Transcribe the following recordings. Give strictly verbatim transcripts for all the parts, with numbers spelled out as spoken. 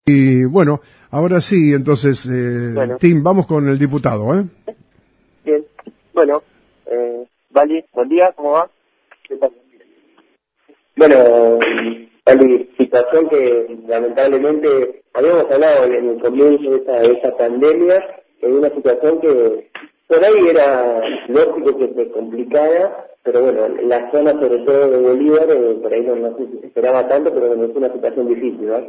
Y bueno, ahora sí, entonces, eh, Bueno. Tim, vamos con el diputado, ¿eh? Bien, bueno, eh, Vali, buen día, ¿cómo va? ¿Qué tal? Bueno, Vali, situación que lamentablemente habíamos hablado en el comienzo de esta, de esta pandemia, en una situación que por ahí era lógico que se complicara, pero bueno, la zona sobre todo de Bolívar, eh, por ahí no, no se esperaba tanto, pero bueno, es una situación difícil, ¿no?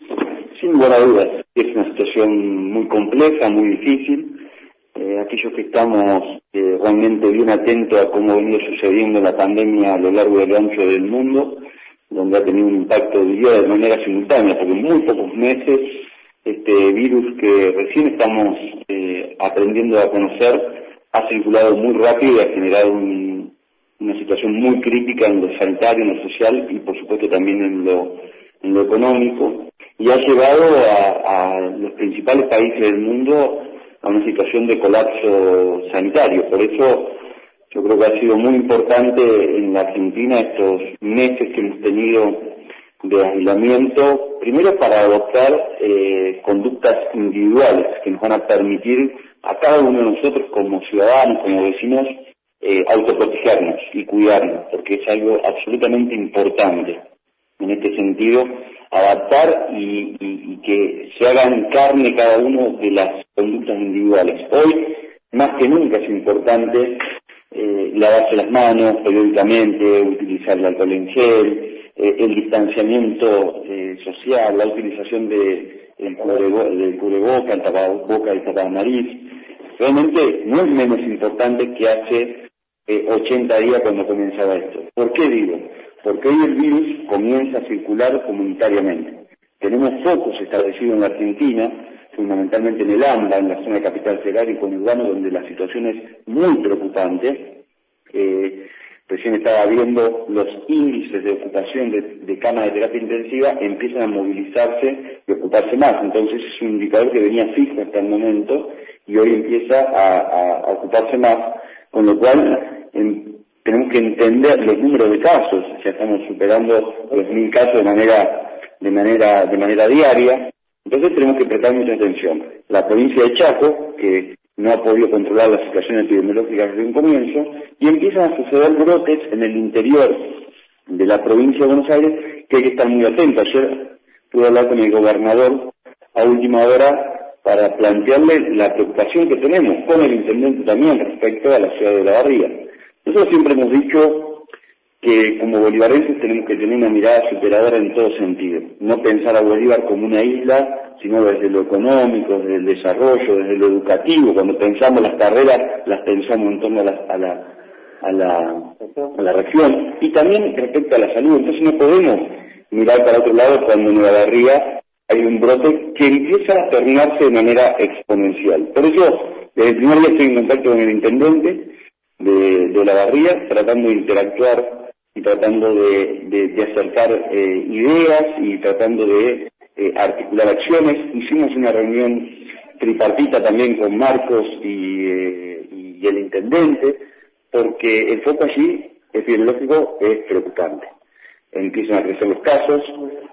Sin lugar a dudas, es una situación muy compleja, muy difícil. Eh, aquellos que estamos eh, realmente bien atentos a cómo ha venido sucediendo la pandemia a lo largo y a lo ancho del mundo, donde ha tenido un impacto, diría, de manera simultánea, porque en muy pocos meses este virus que recién estamos eh, aprendiendo a conocer ha circulado muy rápido y ha generado un, una situación muy crítica en lo sanitario, en lo social y por supuesto también en lo, en lo económico, y ha llevado a, a los principales países del mundo a una situación de colapso sanitario. Por eso yo creo que ha sido muy importante en la Argentina estos meses que hemos tenido de aislamiento, primero para adoptar eh, conductas individuales que nos van a permitir a cada uno de nosotros como ciudadanos, como vecinos, eh, autoprotegernos y cuidarnos, porque es algo absolutamente importante. En este sentido, adaptar y, y, y que se hagan carne cada uno de las conductas individuales. Hoy, más que nunca, es importante eh, lavarse las manos periódicamente, utilizar el alcohol en gel, eh, el distanciamiento eh, social, la utilización de, el cubrebo, del cubreboca, el tapaboca y el tapanariz. Realmente no es menos importante que hace eh, ochenta días cuando comenzaba esto. ¿Por qué digo? Porque hoy el virus comienza a circular comunitariamente. Tenemos focos establecidos en la Argentina, fundamentalmente en el AMBA, en la zona de Capital Federal y conurbano, donde la situación es muy preocupante. Eh, recién estaba viendo los índices de ocupación de, de camas de terapia intensiva, empiezan a movilizarse y ocuparse más. Entonces es un indicador que venía fijo hasta el momento y hoy empieza a, a, a ocuparse más, con lo cual en, tenemos que entender los números de casos. Ya estamos superando los mil casos de manera, de manera, de manera diaria. Entonces tenemos que prestar mucha atención. La provincia de Chaco, que no ha podido controlar la situación epidemiológica desde un comienzo, y empiezan a suceder brotes en el interior de la provincia de Buenos Aires que hay que estar muy atentos. Ayer pude hablar con el gobernador a última hora para plantearle la preocupación que tenemos, con el intendente también, respecto a la ciudad de Olavarría. Nosotros siempre hemos dicho que como bolivarenses tenemos que tener una mirada superadora en todo sentido. No pensar a Bolívar como una isla, sino desde lo económico, desde el desarrollo, desde lo educativo. Cuando pensamos las carreras, las pensamos en torno a la, a la, a la, a la región. Y también respecto a la salud. Entonces no podemos mirar para otro lado cuando en Olavarría hay un brote que empieza a tornarse de manera exponencial. Por eso, desde el primer día estoy en contacto con el intendente de, de Olavarría, tratando de interactuar y tratando de, de, de acercar eh, ideas y tratando de eh, articular acciones. Hicimos una reunión tripartita también con Marcos y, eh, y el intendente, porque el foco allí epidemiológico es preocupante. Empiezan a crecer los casos,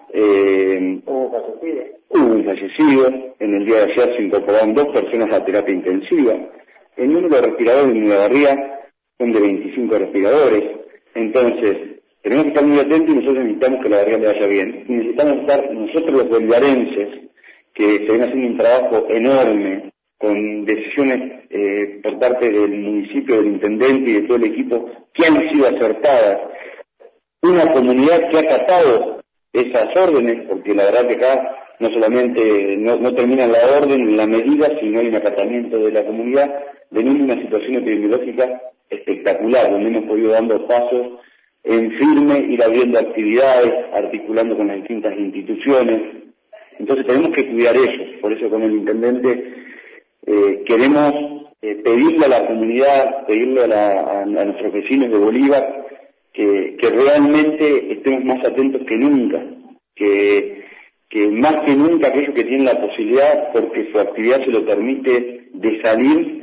eh, hubo un fallecido, en el día de ayer se incorporaron dos personas a terapia intensiva, el número de respiradores en Olavarría son de veinticinco respiradores. Entonces, tenemos que estar muy atentos y nosotros necesitamos que la barriga le vaya bien. Y necesitamos estar nosotros los bolivarenses, que se ven haciendo un trabajo enorme, con decisiones eh, por parte del municipio, del intendente y de todo el equipo, que han sido acertadas. Una comunidad que ha acatado esas órdenes, porque la verdad que acá no solamente no, no termina la orden, la medida, sino hay un acatamiento de la comunidad, venimos una situación epidemiológica espectacular, donde hemos podido dando pasos en firme, ir abriendo actividades, articulando con las distintas instituciones. Entonces tenemos que cuidar eso. Por eso con el intendente eh, queremos eh, pedirle a la comunidad, pedirle a, la, a, a nuestros vecinos de Bolívar que, que realmente estemos más atentos que nunca, que, que más que nunca aquellos que tienen la posibilidad, porque su actividad se lo permite, de salir,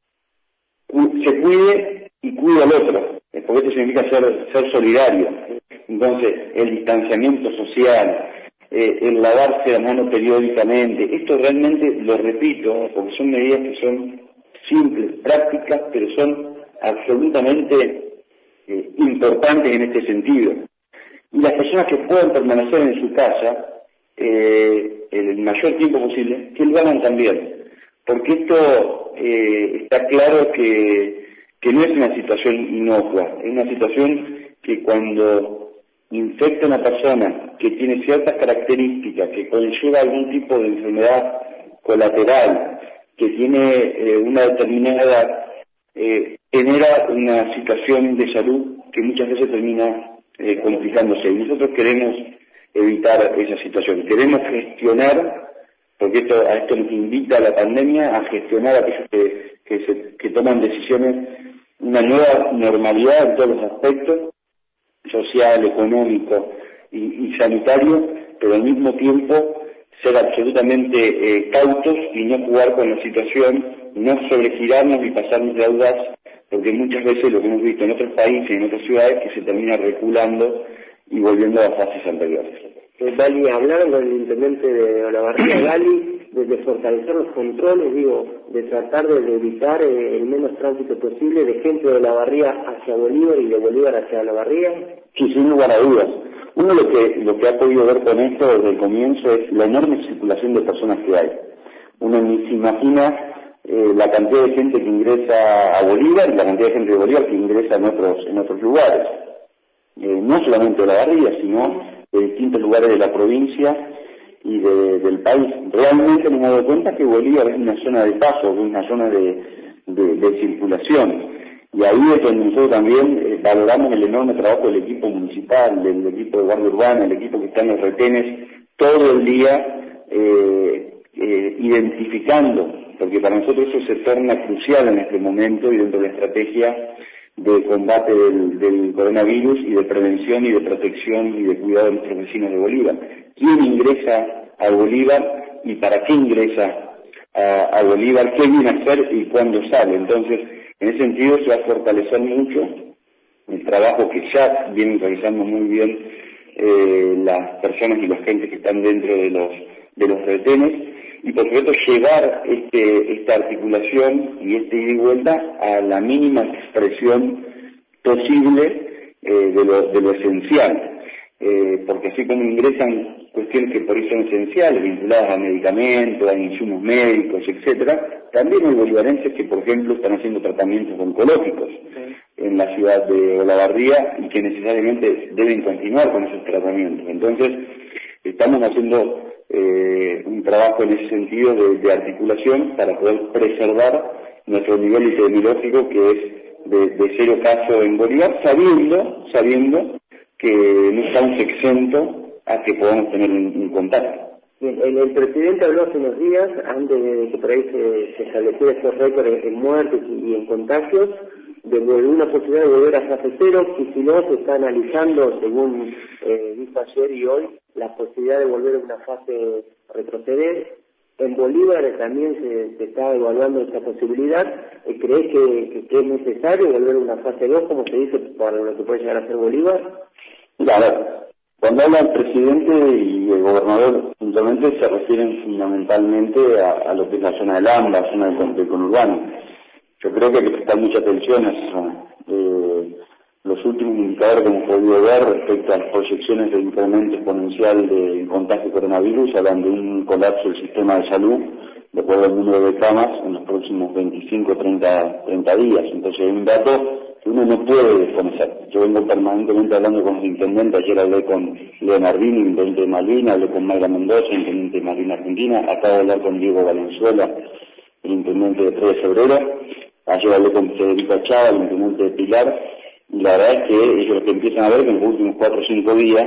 se cuide y cuide al otro, porque esto significa ser, ser solidario. Entonces, el distanciamiento social, eh, el lavarse la mano periódicamente. Esto realmente lo repito, porque son medidas que son simples, prácticas, pero son absolutamente eh, importantes en este sentido. Y las personas que puedan permanecer en su casa eh, el mayor tiempo posible, que lo hagan también. Porque esto eh, está claro que, que no es una situación inocua, es una situación que cuando infecta a una persona que tiene ciertas características, que conlleva algún tipo de enfermedad colateral, que tiene eh, una determinada edad, eh, genera una situación de salud que muchas veces termina eh, complicándose. Y nosotros queremos evitar esa situación, queremos gestionar, porque esto, a esto nos invita la pandemia, a gestionar a aquellos que, que, se, que toman decisiones, una nueva normalidad en todos los aspectos, social, económico y, y sanitario, pero al mismo tiempo ser absolutamente eh, cautos y no jugar con la situación, no sobregirarnos y pasarnos de audaz, porque muchas veces lo que hemos visto en otros países, en otras ciudades, que se termina reculando y volviendo a fases anteriores. Eh, Gali, hablaron con el intendente de Olavarría, Gali, de, de fortalecer los controles, digo, de tratar de, de evitar eh, el menos tránsito posible de gente de Olavarría hacia Bolívar y de Bolívar hacia Olavarría. Sí, sin lugar a dudas. Uno lo que, lo que ha podido ver con esto desde el comienzo es la enorme circulación de personas que hay. Uno ni se imagina eh, la cantidad de gente que ingresa a Bolívar y la cantidad de gente de Bolívar que ingresa en otros, en otros lugares. Eh, no solamente de Olavarría, sino de distintos lugares de la provincia y de, del país. Realmente me he dado cuenta que Bolívar es una zona de paso, es una zona de, de, de circulación. Y ahí es donde nosotros también eh, valoramos el enorme trabajo del equipo municipal, del equipo de Guardia Urbana, el equipo que está en los retenes, todo el día eh, eh, identificando, porque para nosotros eso se torna crucial en este momento y dentro de la estrategia de combate del, del coronavirus y de prevención y de protección y de cuidado de nuestros vecinos de Bolívar. ¿Quién ingresa a Bolívar y para qué ingresa a, a Bolívar? ¿Qué viene a hacer y cuándo sale? Entonces, en ese sentido se va a fortalecer mucho el trabajo que ya vienen realizando muy bien eh, las personas y las gentes que están dentro de los, de los retenes, y por supuesto llevar este, esta articulación y este ida y vuelta a la mínima expresión posible eh, de, lo, de lo esencial, eh, porque así como ingresan cuestiones que por ahí son esenciales, vinculadas a medicamentos, a insumos médicos, etcétera, también hay bolivarenses que, por ejemplo, están haciendo tratamientos oncológicos sí. en la ciudad de Olavarría y que necesariamente deben continuar con esos tratamientos. Entonces, estamos haciendo Eh, un trabajo en ese sentido de, de articulación para poder preservar nuestro nivel epidemiológico, que es de, de cero casos en Bolívar, sabiendo, sabiendo que no estamos exentos a que podamos tener un, un contacto. Bien, el, el presidente habló hace unos días, antes de que por ahí se, se estableciera estos récords en, en muertes y, y en contagios, de, de una posibilidad de volver a fase cero, y si no, se está analizando, según eh, dijo ayer y hoy, la posibilidad de volver a una fase retroceder. En Bolívar también se, se está evaluando esta posibilidad. ¿Crees que, que, que es necesario volver a una fase dos, como se dice, para lo que puede llegar a ser Bolívar? Mira, a ver, cuando habla el presidente y el gobernador, puntualmente se refieren fundamentalmente a, a lo que es la zona del AMBA, zona del conurbano. Yo creo que hay que prestar mucha atención a esa zona. Eh, los últimos indicadores que hemos podido ver respecto a las proyecciones de incremento exponencial del contagio de coronavirus hablan de un colapso del sistema de salud de acuerdo al número de camas en los próximos veinticinco, treinta, treinta días. Entonces hay un dato que uno no puede desconocer. Yo vengo permanentemente hablando con los intendentes. Ayer hablé con Leonardini, intendente de Malvinas, hablé con Mayra Mendoza, intendente de Malvinas Argentina, acabo de hablar con Diego Valenzuela, el intendente de tres de febrero, ayer hablé con Federico Chava, el intendente de Pilar, y la verdad es que ellos lo que empiezan a ver que en los últimos cuatro o cinco días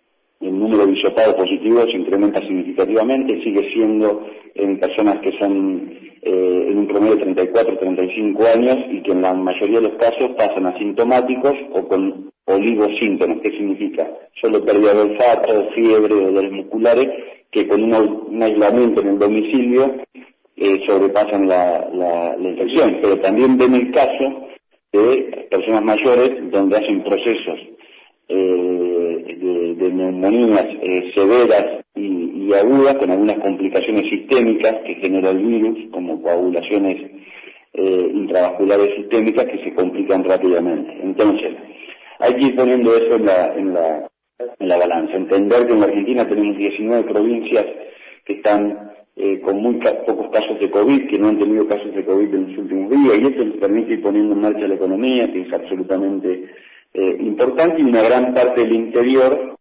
el número de hisopados positivos se incrementa significativamente, sigue siendo en personas que son eh, en un promedio de treinta y cuatro, treinta y cinco años y que en la mayoría de los casos pasan asintomáticos o con oligosíntomas. ¿Qué significa? Solo pérdida de olfato, fiebre, dolores musculares, que con un, un aislamiento en el domicilio eh, sobrepasan la, la, la infección. Pero también ven el caso de personas mayores donde hacen procesos eh, de, de neumonías eh, severas y, y agudas con algunas complicaciones sistémicas que genera el virus, como coagulaciones eh, intravasculares sistémicas que se complican rápidamente. Entonces, hay que ir poniendo eso en la, en la, en la balanza. Entender que en la Argentina tenemos diecinueve provincias que están eh, con muy ca pocos casos de COVID, que no han tenido casos de COVID en los últimos días, y esto nos permite ir poniendo en marcha la economía, que es absolutamente eh, importante, y una gran parte del interior,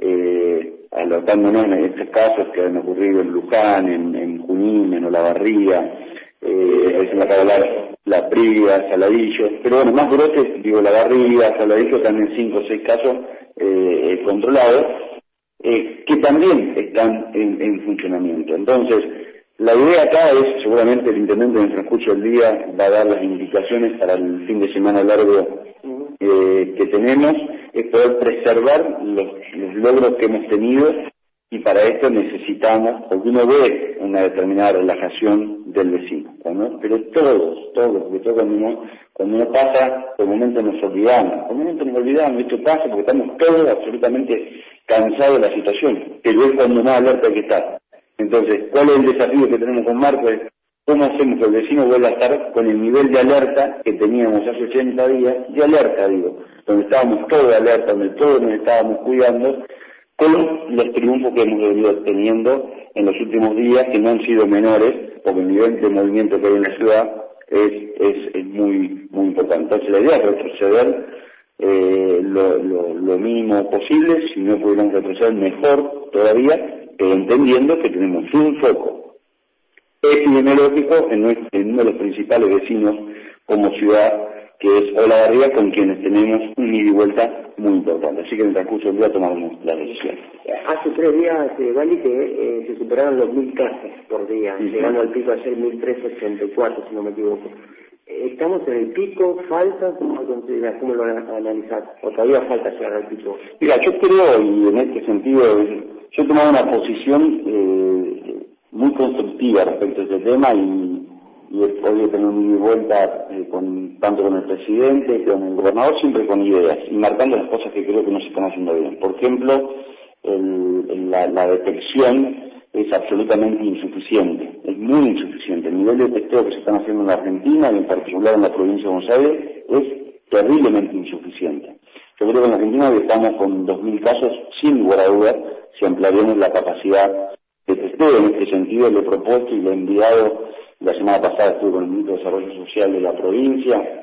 eh, alocándonos en estos casos que han ocurrido en Luján, en, en Junín, en Olavarría, eh, en la, la, la Priga, Saladillo, pero bueno, más brotes, digo, La Barriga, Saladillo, también cinco o seis casos eh, controlados, eh, que también están en, en funcionamiento. Entonces, la idea acá es, seguramente el intendente en el transcurso del día va a dar las indicaciones para el fin de semana largo eh, que tenemos, es poder preservar los, los logros que hemos tenido, y para esto necesitamos, porque uno ve una determinada relajación del vecino, ¿no? Pero todos, todos, porque todo cuando uno, cuando uno pasa, por momentos nos olvidamos, por momentos nos olvidamos, esto pasa porque estamos todos absolutamente cansados de la situación, pero es cuando más alerta hay que estar. Entonces, ¿cuál es el desafío que tenemos con Marco? Es cómo hacemos que el vecino vuelva a estar con el nivel de alerta que teníamos hace ochenta días, de alerta digo, donde estábamos todos de alerta, donde todos nos estábamos cuidando, con los triunfos que hemos venido teniendo en los últimos días, que no han sido menores, porque el nivel de movimiento que hay en la ciudad es, es, es muy muy importante. Entonces la idea es retroceder eh, lo, lo, lo mínimo posible, si no pudiéramos retroceder mejor todavía, pero entendiendo que tenemos un foco epidemiológico en, nuestro, en uno de los principales vecinos como ciudad, que es Olavarría, con quienes tenemos un ida y vuelta muy importante. Así que en el transcurso del día tomamos la decisión. Hace tres días, eh, Vali, que eh, se superaron los mil casos por día, sí, llegando sí. al pico a ser mil trescientos ochenta y cuatro, si no me equivoco. ¿Estamos en el pico? ¿Falta? ¿Cómo lo consideras? ¿Cómo lo analizás? ¿O todavía falta llegar al pico? Mira, yo creo, y en este sentido, yo he tomado una posición eh, muy constructiva respecto a este tema, y y he podido tener una vuelta eh, con, tanto con el presidente, con el gobernador, siempre con ideas, y marcando las cosas que creo que no se están haciendo bien. Por ejemplo, el, el, la, la detección es absolutamente insuficiente, es muy insuficiente. El nivel de testeo que se están haciendo en la Argentina, y en particular en la provincia de Buenos Aires, es terriblemente insuficiente. Yo creo que en la Argentina hoy estamos con dos mil casos, sin lugar a dudas, si ampliaremos la capacidad de testeo. En este sentido, le he propuesto y le he enviado. La semana pasada estuve con el Ministro de Desarrollo Social de la provincia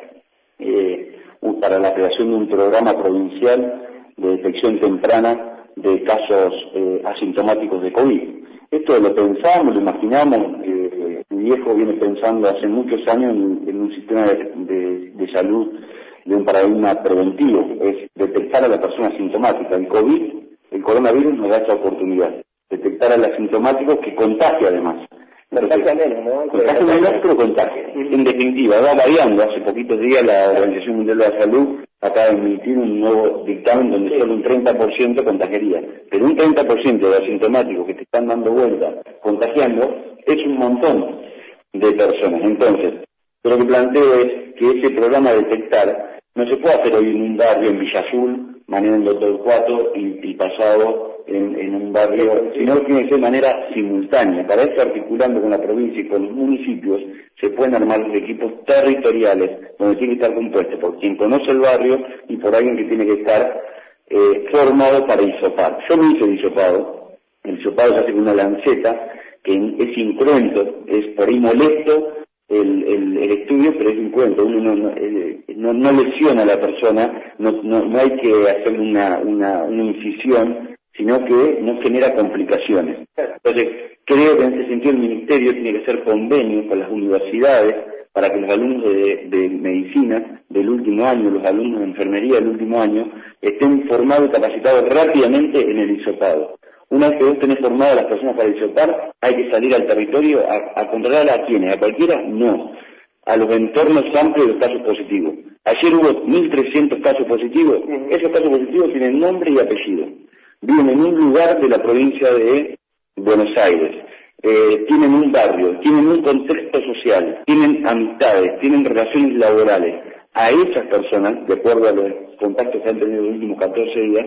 eh, para la creación de un programa provincial de detección temprana de casos eh, asintomáticos de COVID. Esto lo pensamos, lo imaginamos, eh, mi viejo viene pensando hace muchos años en, en un sistema de, de, de salud de un paradigma preventivo, es detectar a la persona asintomática. El COVID, el coronavirus nos da esa oportunidad, detectar al asintomático que contagia además. Contagia menos, ¿no? Contagia menos, pero contagia. En definitiva, va variando. Hace poquitos días la Organización Mundial de la Salud acaba de emitir un nuevo dictamen donde sí. solo un treinta por ciento contagiaría. Pero un treinta por ciento de asintomáticos que te están dando vuelta, contagiando, es un montón de personas. Entonces, lo que planteo es que ese programa de detectar no se puede hacer hoy en un barrio en Villa Azul, mañana en Doctor Cuatro y, y pasado en, en un barrio, sino que tiene que ser de manera simultánea. Para eso, articulando con la provincia y con los municipios, se pueden armar los equipos territoriales, donde tiene que estar compuesto por quien conoce el barrio y por alguien que tiene que estar eh, formado para hisopar. Yo me hice el hisopado, el hisopado se hace con una lanceta, que es incruento, es por ahí molesto, El, el, el estudio, pero es un cuento, uno no, no, eh, no, no lesiona a la persona, no, no, no hay que hacer una, una, una incisión, sino que no genera complicaciones. Entonces, creo que en ese sentido el Ministerio tiene que hacer convenios con las universidades para que los alumnos de, de medicina del último año, los alumnos de enfermería del último año, estén formados y capacitados rápidamente en el hisopado. Una vez que vos tenés formadas a las personas para hisopar, hay que salir al territorio a, a controlar a quienes, a cualquiera, no. A los entornos amplios de los casos positivos. Ayer hubo mil trescientos casos positivos. Esos casos positivos tienen nombre y apellido. Viven en un lugar de la provincia de Buenos Aires. Eh, tienen un barrio, tienen un contexto social, tienen amistades, tienen relaciones laborales. A esas personas, de acuerdo a los contactos que han tenido en los últimos catorce días,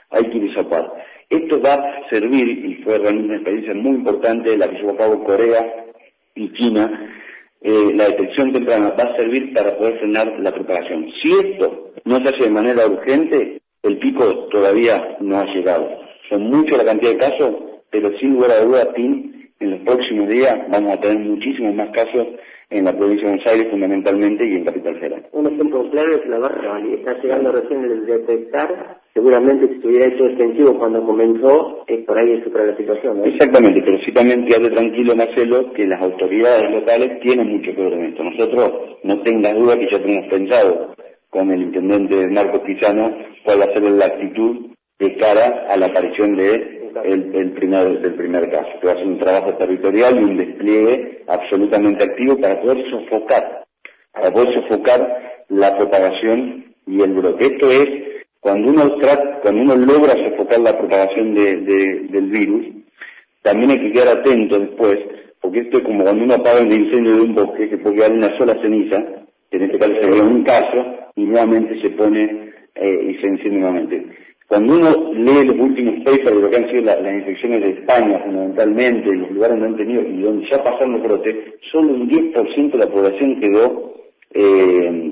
hay que disopar. Esto va a servir, y fue realmente una experiencia muy importante la que llevó a cabo Corea y China, eh, la detección temprana va a servir para poder frenar la propagación. Si esto no se hace de manera urgente, el pico todavía no ha llegado. Son muchos la cantidad de casos, pero sin lugar a dudas, Tim, en los próximos días vamos a tener muchísimos más casos en la provincia de Buenos Aires fundamentalmente y en Capital Federal. Un ejemplo claro es la barra, y está llegando recién el detectar. Seguramente si estuviera hecho extensivo cuando comenzó, es por ahí es otra la situación, ¿no? Exactamente, pero sí también quédate tranquilo, Marcelo, que las autoridades locales tienen mucho que ver en esto. Nosotros, no tengas duda que ya tenemos pensado con el intendente Marcos Pizano cuál va a ser la actitud de cara a la aparición de el, el primer, del primer caso, que va a ser un trabajo territorial y un despliegue absolutamente activo para poder sofocar, para poder sofocar la propagación y el brote. Esto es, cuando uno trata, cuando uno logra sofocar la propagación de, de, del virus, también hay que quedar atento después, porque esto es como cuando uno apaga el incendio de un bosque, que puede quedar una sola ceniza, que en este caso sería un caso, y nuevamente se pone eh, y se enciende nuevamente. Cuando uno lee los últimos papers de lo que han sido la, las infecciones de España fundamentalmente, y los lugares donde han tenido y donde ya pasaron los brotes, solo un diez por ciento de la población quedó eh,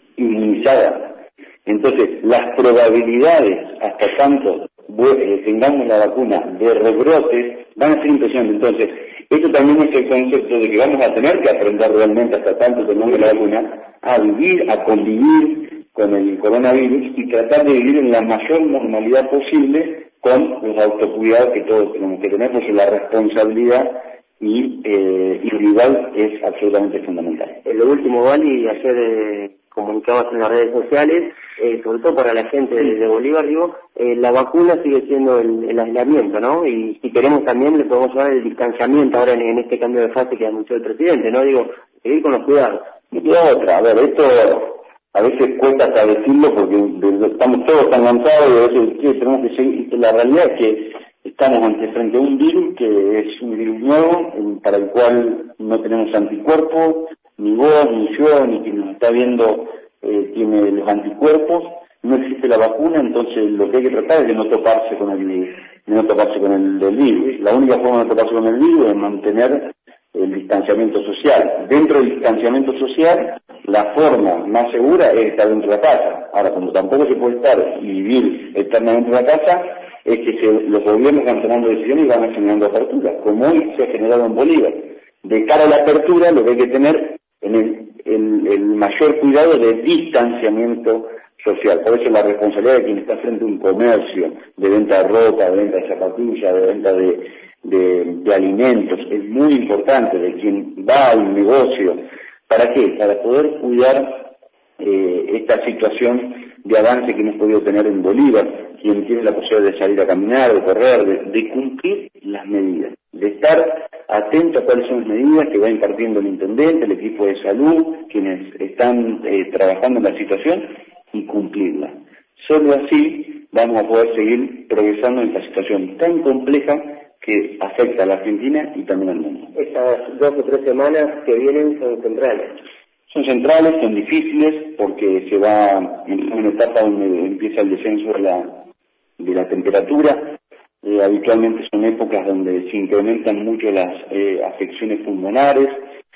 inmunizada. Entonces, las probabilidades, hasta tanto eh, tengamos la vacuna de rebrotes, van a ser impresionantes. Entonces, esto también es el concepto de que vamos a tener que aprender realmente, hasta tanto tengamos la vacuna, a vivir, a convivir con el coronavirus y tratar de vivir en la mayor normalidad posible con los autocuidados que todos tenemos que tener, porque la responsabilidad y eh, individual es absolutamente fundamental. En lo último, Vali, ayer eh, comunicabas en las redes sociales, eh, sobre todo para la gente de, de Bolívar, digo, eh, la vacuna sigue siendo el, el aislamiento, ¿no? Y si queremos también le podemos llevar el distanciamiento ahora en, en este cambio de fase que anunció el presidente, ¿no? Digo, seguir con los cuidados. Y otra, a ver, esto a veces cuesta hasta decirlo porque estamos todos tan lanzados y a veces ¿qué? Tenemos que seguir. La realidad es que estamos ante frente a un virus que es un virus nuevo, para el cual no tenemos anticuerpos, ni vos, ni yo, ni quien nos está viendo eh, tiene los anticuerpos, no existe la vacuna, entonces lo que hay que tratar es de no toparse con el, de no toparse con el del virus. La única forma de toparse con el virus es mantener el distanciamiento social. Dentro del distanciamiento social, la forma más segura es estar dentro de la casa. Ahora, como tampoco se puede estar y vivir eternamente en la casa, es que se, los gobiernos van tomando decisiones y van generando aperturas, como hoy se ha generado en Bolívar. De cara a la apertura, lo que hay que tener en el, el, el mayor cuidado de distanciamiento social. Por eso la responsabilidad de quien está frente a un comercio de venta de ropa, de venta de zapatillas, de venta de, de, de alimentos, es muy importante, de quien va al negocio. ¿Para qué? Para poder cuidar eh, esta situación de avance que hemos podido tener en Bolívar, quien tiene la posibilidad de salir a caminar, de correr, de, de cumplir las medidas, de estar atento a cuáles son las medidas que va impartiendo el intendente, el equipo de salud, quienes están eh, trabajando en la situación, y cumplirla. Solo así vamos a poder seguir progresando en esta situación tan compleja que afecta a la Argentina y también al mundo. Estas dos o tres semanas que vienen son centrales. Son centrales, son difíciles, porque se va en una etapa donde empieza el descenso de la, de la temperatura. Eh, habitualmente son épocas donde se incrementan mucho las eh, afecciones pulmonares,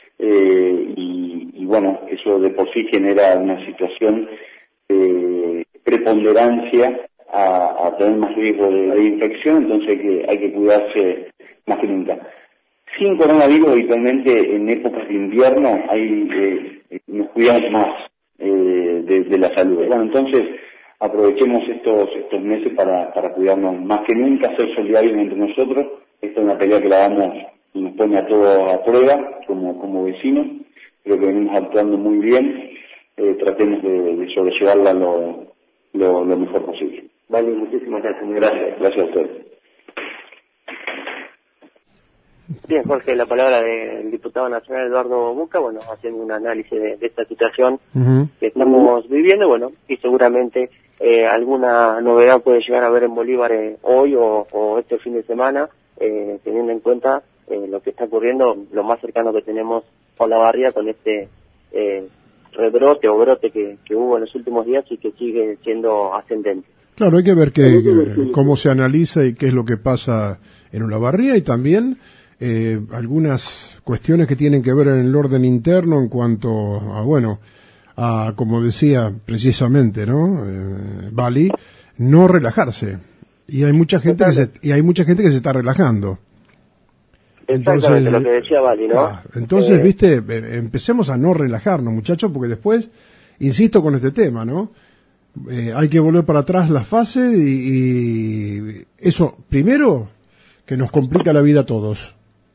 eh, y, y bueno, eso de por sí genera una situación de preponderancia a, a tener más riesgo de, de infección, entonces hay que, hay que cuidarse más que nunca. Sin coronavirus, habitualmente en épocas de invierno hay, eh, nos cuidamos más eh, de, de la salud. Bueno, entonces aprovechemos estos estos meses para, para cuidarnos más que nunca, ser solidarios entre nosotros. Esta es una pelea que la damos y nos pone a todos a prueba como, como vecinos. Creo que venimos actuando muy bien. Eh, tratemos de, de sobrellevarla lo, lo, lo mejor posible. Vale, muchísimas gracias. Gracias, gracias a ustedes. Bien, Jorge, la palabra del diputado nacional Eduardo Buca, bueno, haciendo un análisis de, de esta situación uh-huh. que estamos viviendo, bueno, y seguramente eh, alguna novedad puede llegar a haber en Bolívar eh, hoy o, o este fin de semana, eh, teniendo en cuenta eh, lo que está ocurriendo, lo más cercano que tenemos con la barriga, con este eh, rebrote o brote que, que hubo en los últimos días y que sigue siendo ascendente. Claro, hay que ver que, que, cómo se analiza y qué es lo que pasa en Olavarría y también eh, algunas cuestiones que tienen que ver en el orden interno en cuanto a, bueno, a, como decía precisamente, ¿no? Eh, Bali, no relajarse. Y hay mucha gente que se, y hay mucha gente que se está relajando. Exactamente, entonces, lo que decía Bali, ¿no? Ah, entonces, eh, viste, eh, empecemos a no relajarnos, muchachos, porque después, insisto con este tema, ¿no? Eh, hay que volver para atrás las fases y, y eso, primero, que nos complica la vida a todos.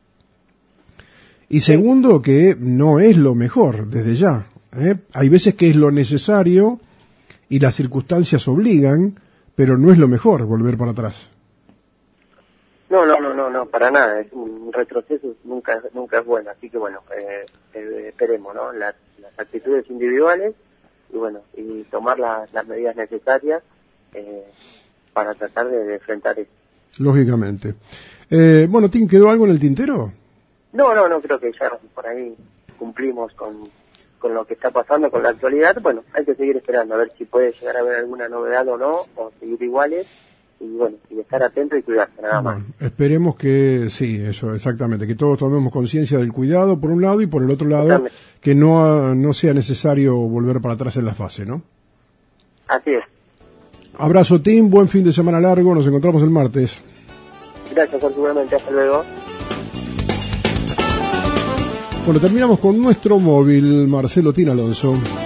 Y segundo, que no es lo mejor desde ya. ¿eh? Hay veces que es lo necesario y las circunstancias obligan, pero no es lo mejor volver para atrás. No, no, no, no, no, para nada. Es un retroceso nunca, nunca es bueno. Así que bueno, eh, eh, esperemos, ¿no? Las, las actitudes individuales y bueno, y tomar las, las medidas necesarias eh, para tratar de, de enfrentar esto. Lógicamente. Eh, bueno, ¿te quedó algo en el tintero? No, no, no, creo que ya por ahí cumplimos con, con lo que está pasando, con la actualidad. Bueno, hay que seguir esperando a ver si puede llegar a haber alguna novedad o no, o seguir iguales. Y bueno, y estar atento y cuidarse, nada más. Bueno, esperemos que sí, eso, exactamente, que todos tomemos conciencia del cuidado por un lado y por el otro lado que no, no sea necesario volver para atrás en la fase, ¿no? Así es. Abrazo, Tim, buen fin de semana largo, nos encontramos el martes. Gracias, seguramente, hasta luego. Bueno, terminamos con nuestro móvil, Marcelo Tin Alonso.